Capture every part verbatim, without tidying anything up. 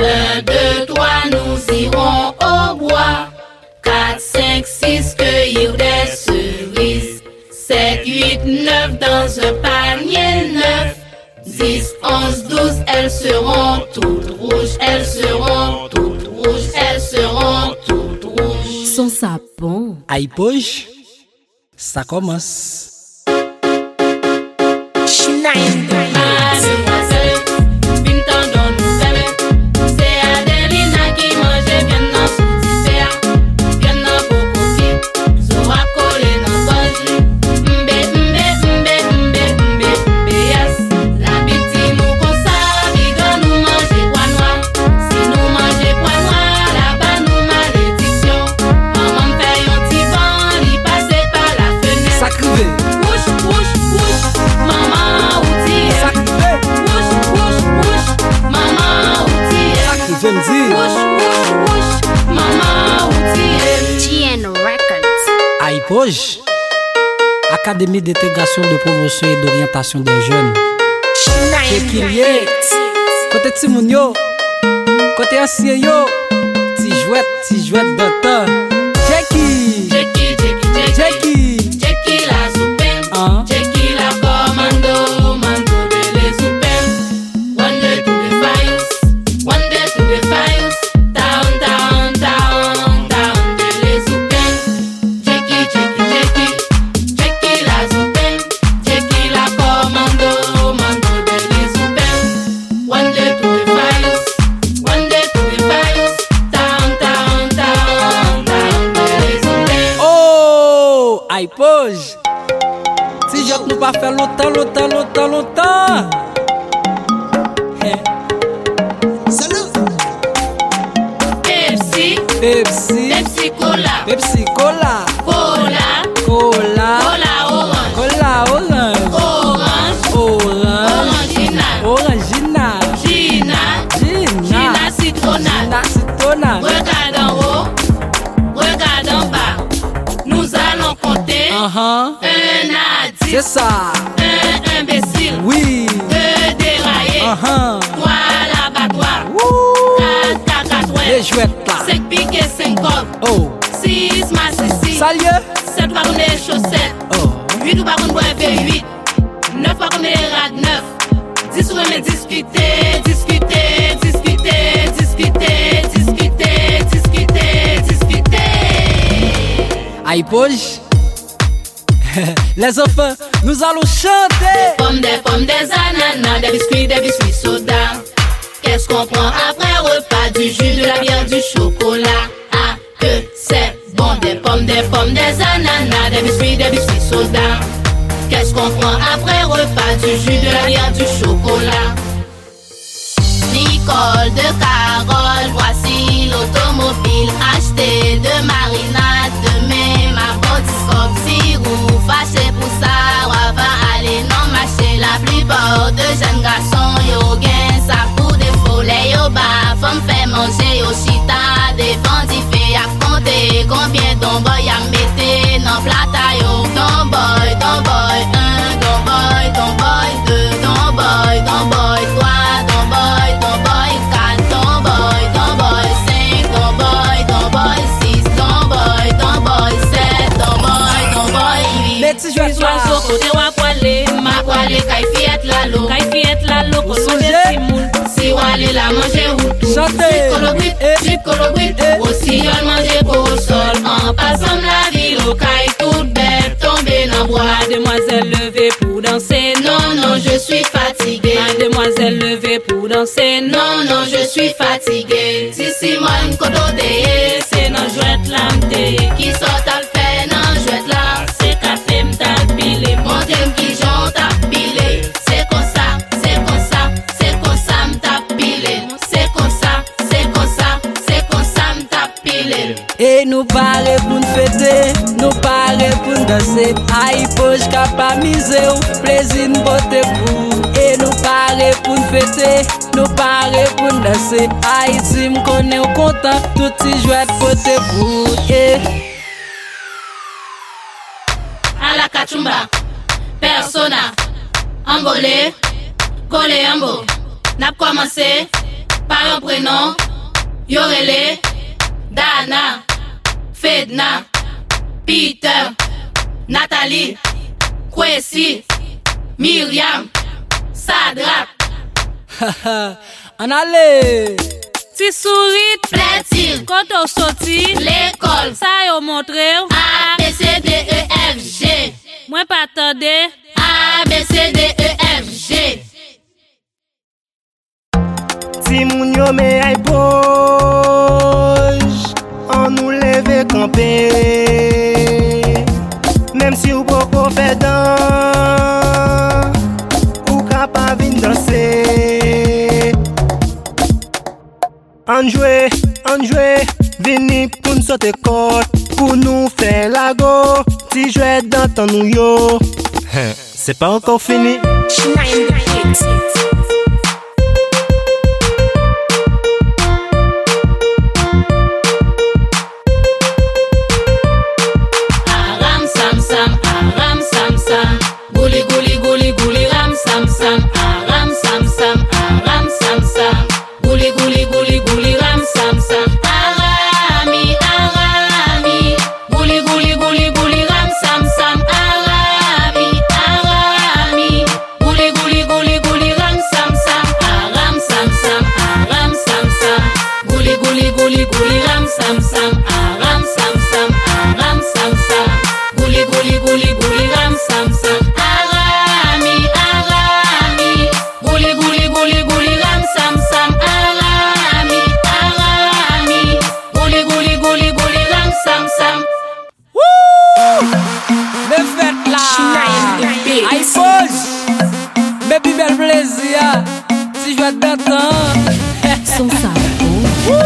Un, deux, trois, nous irons au bois. Quatre, cinq, six, cueillir des cerises. Sept, huit, neuf, dans un panier neuf. Dix, onze, douze, elles seront toutes rouges. Elles seront toutes rouges. Elles seront toutes rouges. Son sapon. Aïe poche, ça commence. Mademoiselle, pintant dans nous faire. C'est Adelina qui mange bien dans son petit bien dans beaucoup de Zora collé dans bouche. Mbe, mbe, mbe, mbe, mbe, mbe, yes. La biti nous consa, bigan nous manger pois noir. Si nous manger pois noir, là-bas nous malédiction. Maman me fait un petit vent, il passait par la fenêtre. Sacré. Wouch, wouch, wouch, maman ou t'y est. Wouch, wouch, wouch, maman ou t'y est. Je me dis. Wouch, wouch, wouch, maman ou t'y est. G N Records. Aïe poche, Académie d'intégration de promotion et d'orientation des jeunes. C'est qu'il y est. Côté Timoun yo, côté ancien yo, ti jouette, ti jouette d'antan. Jackie, Jackie, Jackie, Jackie, Jackie, Jackie la soupelle. Hein? Jackie la commando, mando de les soupelles. One day to the fires, one day to the fires. Down, down, down, down de les soupelles. Jackie, Jackie, Jackie, Jackie la soupelle. Jackie la commando, mando de les soupelles. One day to the fires, one day to the fires. Down, down, down, down de les soupelles. oh, aïe poche. Si j'autre nous pas faire longtemps, longtemps, longtemps, longtemps. Eh, Pepsi, Pepsi, Pepsi Cola, Pepsi Cola, Cola, Cola, Cola Orange, Cola Orange, Orange, Orange, Orangina, Orangina, Gina, Gina, Gina Citronade. Gina Citronade. Regarde en haut, regarde en bas. Nous allons compter. Uh-huh. Un à C'est dix, ça. un imbécile, Oui. deux déraillés, Uh-huh. trois l'abattoir, Wouh. quatre cacatouettes, Les jouettes là. cinq piquets, cinq coffres, Oh. six massissi, Salieu. sept par les chaussettes. Oh. huit ou par contre boire huit, neuf par contre rad neuf, dix ou même discuter, discuter, discuter, discuter, discuter, discuter, discuter. Aïe poche. Les enfants, nous allons chanter. Pommes, des pommes, des ananas, des biscuits, des biscuits soda. Qu'est-ce qu'on prend après repas? Du jus, de la bière, du chocolat. Ah, que c'est bon. Des pommes, des pommes, des ananas, des biscuits, des biscuits soda. Qu'est-ce qu'on prend après repas? Du jus, de la bière, du chocolat. Nicole de Carole, voici l'automobile achetée de marinade. Demain, ma botiscope, si vous fâchez pour ça, on va aller non marcher. La plupart de jeunes garçons, yo gain ça pour des follets, yo bas, femme fait manger, yo chita, des bandits fait à compter. Combien ton boy a metté dans plata, yo, ton boy, ton boy, un, ton boy, ton boy, deux, ton boy, ton boy, trois, ton boy, ton boy, quatre, ton boy, ton boy, cinq, ton boy, ton boy, six, ton boy, ton boy, sept, ton boy, ton boy, huit. Les petits jouets là. Côté wa poilé, ma poilé, kay fiette la lo, kay fiette la lo, Vous côté songez? timoun. Si wale la manger ou tout, Chantez. colobrit, Eh. du colobrit, Eh. aussi on manger pour au sol, en passant la ville au kay toute bête, tomber dans bois. Mademoiselle levée pour danser, non, non, je suis fatiguée. Mademoiselle levée pour danser, non, non, je suis fatiguée. Si si moi m'kodo deye, c'est non jouette lamte, qui sort à le faire, non jouette là, c'est café m'tap pile, mon thème qui j'en tap pile, c'est comme ça, c'est comme ça, c'est comme ça m'tap pile, c'est comme ça, c'est comme ça, c'est comme ça m'tap pile. Et nous parler pour nous fêter, nous parler pour nous danser. Aïe poche capable miser ou plaisir nous porter pour. Et nous parler pour nous fêter, nous parler pour nous danser. Haïti me connaît au content, tout petit jouet porter pour. Et À la cachumba, persona, Angolé, collé ambo, n'a commencé, par un prénom, Yorele, Dana, Fedna, Peter, Nathalie, Kwesi, Myriam, Sadrap. En allez. Ti sourit, Plaît-il, quand on sorti, l'école, ça yo montre, A, B, C, D, E, F, G. moi pas attendé. A, B, C, D, E, F, G. Si moun yo me ay poj, on nous leve camper. Même si ou poko fait dan, ou kapab vin danser. On jouer, on jouer, vini pou nous sauter côte, pour nous faire la go, si jouer dans ton nou yo. C'est pas encore fini. Aram sam sam, aram sam sam, gouli gouli gouli gouli ram sam sam, aram sam sam, aram sam sam, gouli gouli gouli gouli ram sam sam, arami arami, gouli gouli gouli gouli ram sam sam, arami arami, gouli gouli gouli gouli ram sam sam, aram sam sam, aram sam sam, gouli gouli gouli gouli ram sam sam, aram sam sam, aram sam sam, gouli gouli gouli gouli ram sam sam, arami arami, gouli gouli gouli gouli ram sam sam, arami arami, gouli gouli gouli gouli ram sam sam. Me fête là. Aïe pose. Baby bel plaisir. Si je vais t'attendre. Son ça bon.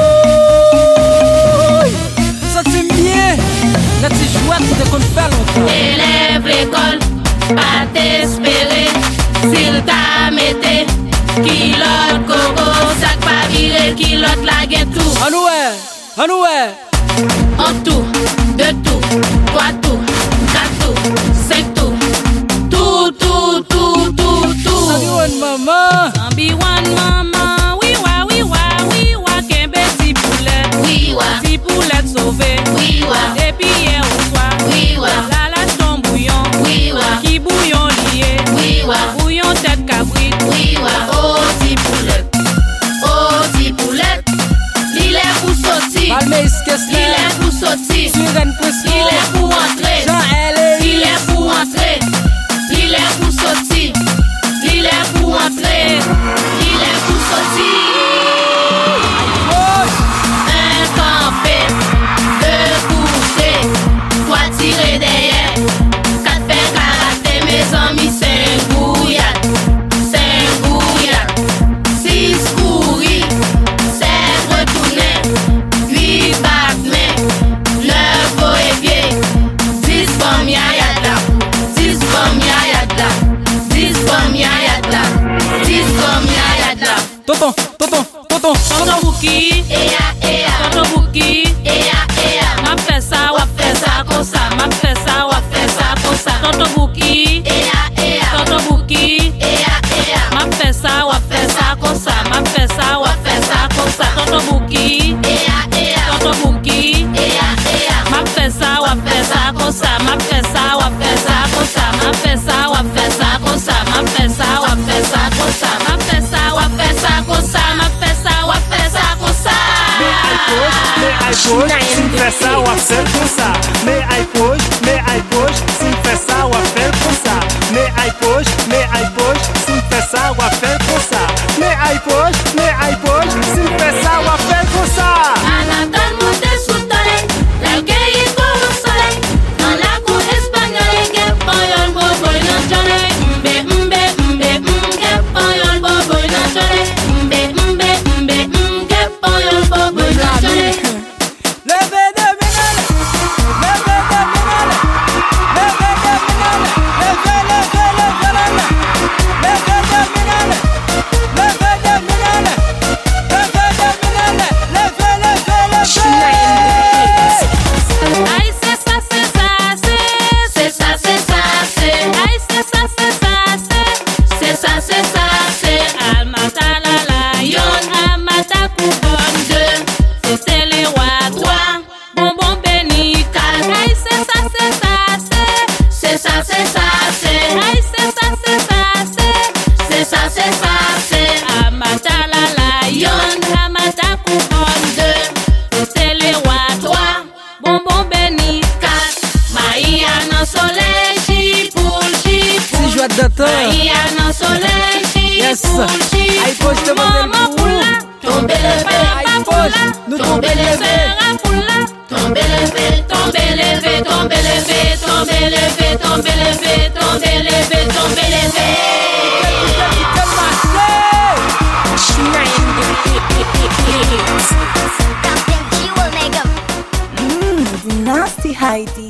Ça t'aime bien. Là tu joues de qu'on fait longtemps. Élève l'école, pas t'espérer, s'il t'a metté, kilote coco, sac pas viré, kilote la guette tout. En nous ouais. En nous ouais. En tout, deux tout, trois tout, quatre tout, cinq tout, tout, tout, tout, tout, tout. Salut one maman. Zambi one mama, oui wa oui wa oui wa kembe ti poulet, Oui, wa, ti poulet sauvé. oui, wa, Depuis hier au soir, oui, wa, la lâche ton bouillon, oui, wa, qui bouillon lié, oui, wa, bouillon tête cabrit, oui, wa. Oh, ti poulette, oh, ti poulette, l'île est pour sortir, Palmeiras l'île Kessler. est pour sortir, Sirène Presco. l'île est pour entrer. Jean L. L'île est pour entrer, l'île est pour sortir, l'île est pour entrer, l'île est pour sortir. Un campé, deux couchés, trois tirés derrière, quatre faire karaté, mes amis, cinq bouillades, cinq bouillades, six courir, sept retourner, huit battements, neuf au évier, dix pommes yayada, dix pommes yayada, dix pommes yayada, dix pommes yayada. Tonton, tonton, tonton. tonton Bouki, Eya, eya, tonton Bouki, eya, eya, m'a fait ça, wa fait ça comme ça, m'a fait ça, wa fait ça comme ça, tonton Bouki, eya, eya, tonton Bouki, eya, eya, m'a fait ça, wa fait ça comme ça, m'a fait ça, wa fait ça comme ça, tonton Bouki, eya, eya, tonton Bouki, eya, eya, m'a fait ça, wa fait ça comme ça, m'a fait ça, wa fait ça comme ça, m'a fait ça, wa fait ça comme ça, m'a fait ça, wa fait ça comme ça, m'a fait ça, wa fait ça comme ça, m'a fait ça, wa fait ça comme ça. Me ay poj, me ay poj, si m fè sa wap fèl kon sa. Me ay poj, me ay poj, si m fè sa wap fèl kon sa. Me ay poj, me ay poj, si m fè sa wap fèl kon sa. Me ay poj, me ay poj, si m fè sa wap fèl kon sa. Anatole monte sous soleil, la gueille est pour le soleil. Dans la cour espagnole, il y a pas yon bobo dans jolé. Mbe, mbe, mbe, mbe, pas yon bobo dans jolé. Mbe, mbe, mbe, mbe, pas yon bobo dans jolé. Levez de minel. Levez de Haiti.